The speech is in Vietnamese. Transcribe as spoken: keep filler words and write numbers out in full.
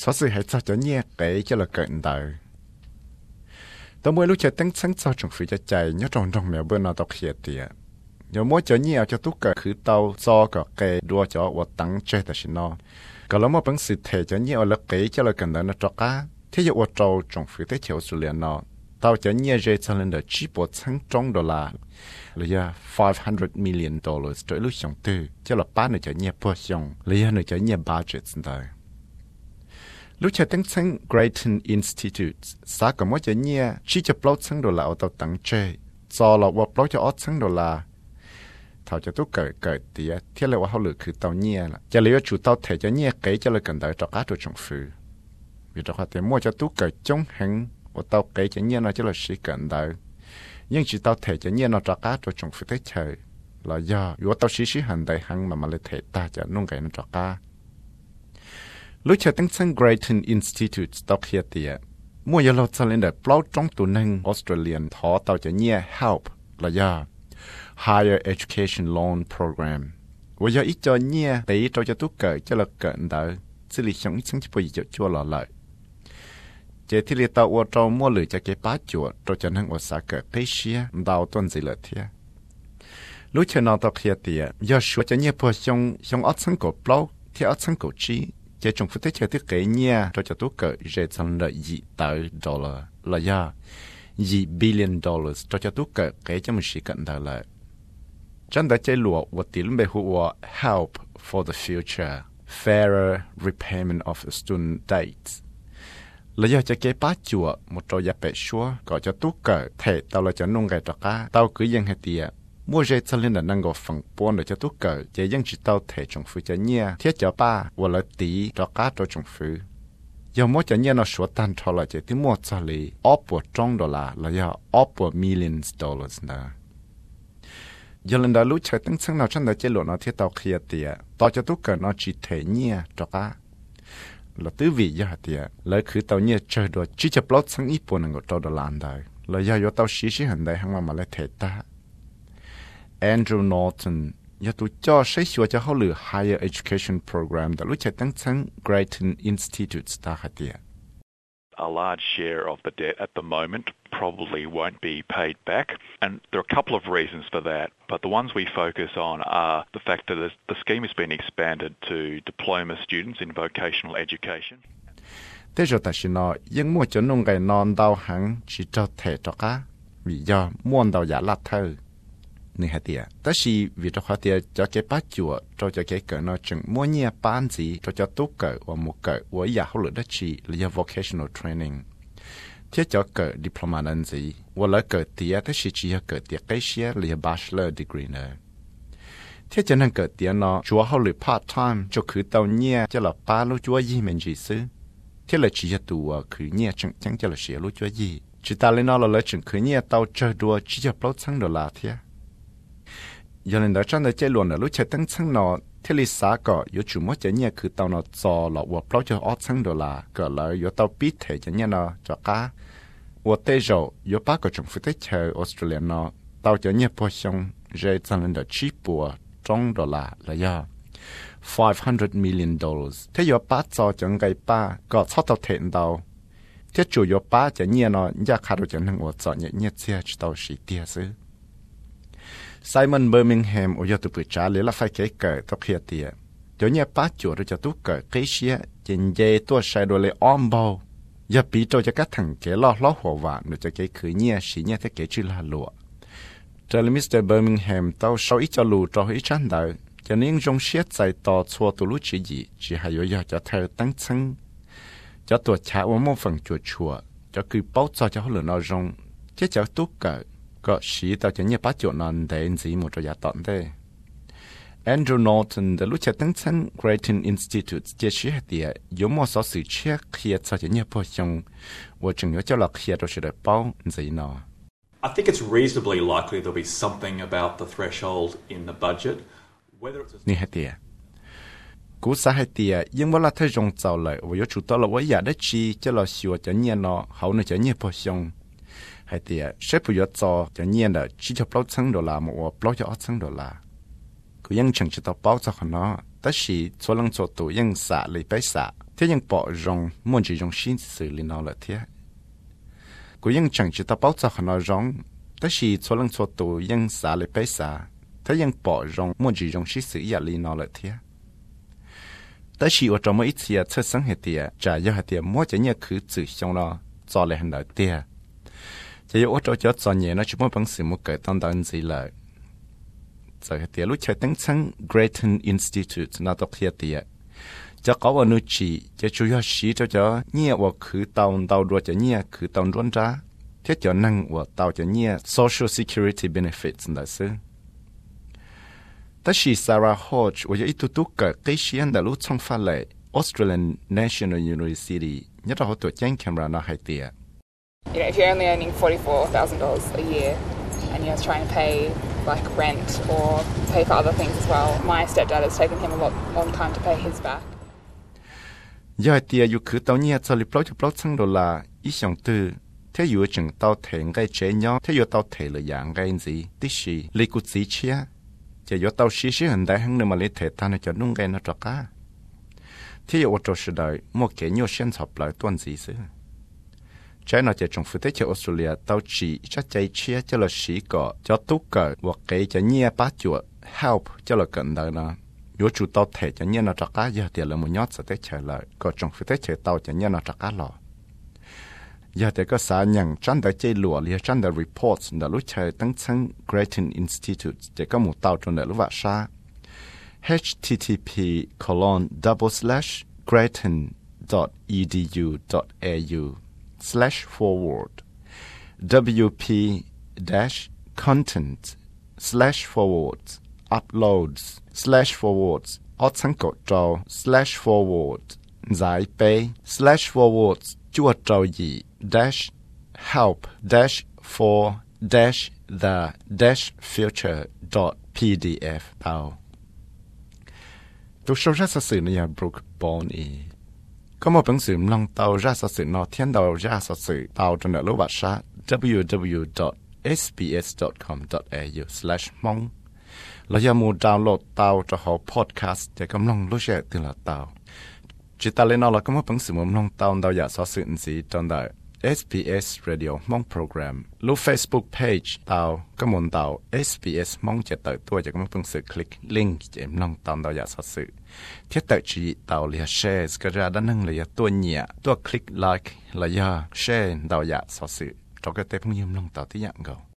số sự hãy cho cho nhẹ cái cho là cận đời tôi mới lúc chơi tính sáng cho trong phía cho chạy nhớ trong trong mèo bên nào tao khiết tiệt nhớ mỗi cho nhẹ cho tú cờ khử tao cho cả cái đua cho và tăng chơi ta xin nó còn lúc mà bằng sự thể cho nhẹ là cái cho là cận đời nó cho cá thế giờ ở trâu trong phía tới chiều sự liền nó tao cho nhẹ dễ cho lên được chỉ bộ tháng trong đô la là giờ five hundred million dollars tới lúc xong tư cho là ba người cho nhẹ bớt xong là giờ người cho nhẹ budget rồi lúc chơi tiếng sáng Grattan Institute xã có mỗi cho nhẹ chỉ cho bao tháng đô la ở tàu tăng chơi cho là vào bao cho ót tháng đô la thảo cho tôi cởi cởi tía thiết là họ lựaคือtàu nhẹ là cho lấy chủ tàu thể cho nhẹ cái cho là cần đợi cho cá đồ trong phứ vì cho họ thể mua cho tôi cởi trong hàng ở tàu cái cho nhẹ nó cho là sĩ cần đợi nhưng chỉ tàu thể cho nhẹ nó cho cá đồ trong phứ tới trời là do vì tàu sĩ sĩ hành đại hàng mà mà lấy thể ta cho nông cái nó cho cá lúc chơi tiếng sáng Grattan Institute tàu kia tía mua giờ lo cho lên được bao trong tụ năng Australian thọ tàu cho nhẹ help là do Higher Education Loan Program. Vì giờ ít cho nhẹ để cho cho tú cởi cho là cận đợi xử lý xong ít sáng chỉ bây giờ chua lọ lợi. Chế thì li tàu ở trong mua lửa cho cái bát chuột cho cho năng ở xã cởi cái xia đào tuần gì lợi thế. Lúc chơi nào tao kia thì giờ sửa cho nhẹ phơi xong xong ớt sáng cổ bao thì ớt sáng cổ chi chế trong phút tới chơi thứ cái nhẹ cho cho tú cởi dễ thành lợi dị tới dollar là do dị billion dollars cho cho tú cởi cái cho mình chỉ cận đợi lợi. Chân đã chơi lụa và tiền bề hùa help for the future, fairer repayment of student dates. Là do cho cái bát chùa một trò giáp bệ xua gọi cho tú cờ thể tao là cho nông gai trọ cá tao cứ dân hay tìa mua dây cho lên là năng gò phần buôn để cho tú cờ chỉ dân chỉ tao thể trong phứ cho nhia thiết cho ba và là tí trọ cá trọ trong phứ. Do mỗi cho nhia nó sửa tan trò là chỉ tí mua cho lì ốp của trong đô la là do ốp của millions dollars nữa. Giờ lần đầu lúc chơi tiếng sáng nào trong đời chơi lụa nó thiết tàu kia tiệt, tao cho tú cờ nó chỉ thể nhia cho cá. Là tứ vị giờ tiệt, lấy khử tàu nhia chơi đồ chỉ cho plot sáng ít buồn ngồi trâu đồ làm đời. Là giờ yo tàu xí xí hành đời hàng mà mà lấy thể ta. Andrew Norton, giờ tụi cho xây sửa cho họ lựa Higher Education Program đã lúc chơi tiếng sáng Grattan Institute ta hạt tiệt. A large share of the debt at the moment probably won't be paid back. And there are a couple of reasons for that. But the ones we focus on are the fact that the scheme has been expanded to diploma students in vocational education. Thế rồi ta xin nói, nhưng mua cho nông cái non đau hẳn chỉ cho thể cho cá. Vì do muôn đau giả lát thơ. Nên hả tìa, đó là vì cho khóa tìa cho cái bát chùa, cho cho cái cỡ nó chừng mua nhẹ bán gì, cho cho tốt cỡ và một cỡ với giả hỗ lực đất chỉ là vocational training. Thế cho cỡ diploma nên gì, và lấy cỡ tìa, đó là chỉ cỡ tìa cái xia là bachelor degree nữa. Thế cho nên cỡ tìa nó chúa hỗ lực part-time cho khử tàu nhẹ cho là ba lúc chúa gì mình gì xứ. Thế là chỉ tù khử nhẹ chẳng chẳng cho là xỉa lúc chúa gì. Chỉ ta lên nó là lấy chừng khử nhẹ tàu chơi đùa chỉ cho bao tháng đô la thế. Giờ nên đã trong đời chơi luôn là lúc chơi tăng sáng nó thế lý xã có yếu chủ mất chơi nhẹคือtàu nó cho là vật bao cho ót sáng đô la cỡ lại yếu tàu biết thể chơi nhẹ nó cho cá vật tê rồi yếu ba có trong phụ trách chơi Australia nó tàu chơi nhẹ bao xong rồi tăng lên được chỉ bùa trong đô la là do five hundred million dollars thế yếu ba cho trong cái ba có sáu tàu thể tàu thế chủ yếu ba chơi nhẹ nó giá khá được chơi năng vật cho nhẹ nhẹ xe tàu xí tia xứ Simon Birmingham ở tụ bự trả lấy là phải kể cỡ tóc kia tiệt. Cho nhẹ bát chuột rồi cho tú cỡ cái xía, trên dây tua sai đồ lấy om bao. Giờ bị cho cho các thằng kẻ lo lo hồ vạn rồi cho cái khử nhẹ xí nhẹ thế kể chữ là lụa. Cho nên Mister Birmingham tao sau ít cho lù cho ít chán đời, cho nên trong siết dài to xua tụ lú chỉ gì, chỉ hay giờ cho thơ tăng chân. Cho tuột chả uống một phần chuột chùa, cho cứ bao cho cho họ lửa nó rong, chứ cho tú cỡ. Có sĩ tao cho nhé bác chỗ nón đến gì một trò giả tọn thế. Andrew Norton đã lúc chạy tăng chân Grattan Institute chế sĩ hạt tìa yếu một số sự chết khi cho nhé bác xong và chừng nhớ cho là khi đó sẽ được bao gì nó. I think it's reasonably likely there'll be something about the threshold in the budget. Nhi hạt tìa. Cú xã hạt tìa nhưng mà là thấy rong giàu lại và yếu chủ tao là với giả đất chi cho là xua cho nhé nó hậu nó cho nhé bác xong. Hay thì sẽ phụ giúp cho cho nhiên là chỉ cho bao trăm đô la một bao cho tám trăm đô la. Cứ ยัง chẳng chỉ tao bao cho nó, tất nhiên số lượng số tụ ยัง xả lấy bấy xả, thế nhưng bỏ rong muốn chỉ dùng xin xử lý nó là thế cũng nhưng chẳng chỉ ta bảo cho nó rongแต่ชีส่วนลังส่วนตัวยังสาเลยไปสาถ้ายังปอรองมั่วจีรองชิสืออย่าลีนอเลยเทียแต่ชีว่าจะไม่อิเทียเธอสังเหตุจะยาเทียมั่วจะเนี่ยคือสื่อชงรอจอเลยหันเลยเทียจะยว่าจะจะจอเนี่ยนะชั่วโมงบางสิ่งมันเกิดตอนตอนสิเลยจะเหตุรู้ใช้ตั้งชั้น Grattan Institute นาตกเทียจะเขาว่านุจีจะช่วยชีจะจะเนี่ยว่าคือตอนตอนรัวจะเนี่ยคือตอนร้อนจ้าที่จะนั่งว่าตาวจะเนี่ย social security benefits นั่นสิแต่ชีซาร่าฮอดจ์ว่าจะอีตุตุกเกิดใกล้เชียนแต่รู้ช่องฟ้าเลย Australian National University เนี่ยเราตัวแจ้งแคมรานาไฮเตีย You know, if you're only earning forty-four thousand dollars a year and you're trying to pay like rent or pay for other things as well, my stepdad has taken him a lot long time to pay his back. ยายเตียอยู่คือตอนเนี่ยจะริบล้อจะปล้อชั้งดอลลาร์อีสองตื้อถ้าอยู่จึงเตาเถงไกเจย้อถ้าอยู่เตาเถเลยอย่างไกสิติชีลิกุสีเชียจะอยู่เตาชีเชื่อหันได้หังเนมาลิเถทานจะนุ่งไกนัดก้าที่อยู่อดทนได้หมกเกี่ยวเช่นสอบเลยต้นสีซื้อใช้นอจะจงฟื้นที่ออสเตรเลียเตาชีชัดใจเชียจะละสีก่อจะตุกเกิดว่าเกจะเงียป้าจวด help จะละกันได้นะอยู่จุดเตาเถจะเงียนัดก้าเยอะเดียวเลยมันยอดสเตเฉยเลยก็จงฟื้นที่เตาจะเงียนัดก้าหล่อยาแต่ก็สารอย่างจันได้ใจหลัวเรียจันได้ reports แต่รู้ใช้ตั้งชั้น Grattan Institute จะก็หมู่เตาจนได้รู้ว่าชา http colon double slash grattan dot edu dot au slash forward wp dash content slash forwards uploads slash forwards ออดสังกดจอ slash forward giảiไป slash forwards จวดจอยี dash help dash for dash the dash future dot pdf เตาตัวโชว์ราชสื่อในบรูคบอลอีก็มาเป็นสื่อลองเตาราชสื่อนอเทียนเตาราชสื่อเตาจนเดรู้ว่าชา www dot s b s dot com dot a u slash มองเราอย่ามูดาวน์โหลดเตาจะหาพอดแคสต์จะกำลังรู้แจ้งถึงละเตาจิตตาเลนอเราก็มาเป็นสื่อมุมลองเตาเตาอยากสอสื่อสีจนได้ เอส บี เอส Radio มองโปรแกรมรูป Facebook Page เตาก็มุนเตา เอส บี เอส มองจะเติร์ตัวจะก็มาเป็นสื่อคลิกลิงก์จะลองเตาเตาอยากสอสื่อเที่ยวเติร์จีเตาเลียแชร์ก็จะด้านหนึ่งเลยตัวเนี่ยตัวคลิกไลค์เลยแชร์เตาอยากสอสื่อเราก็เต็มยิ้มลองเตาที่อย่างเก่า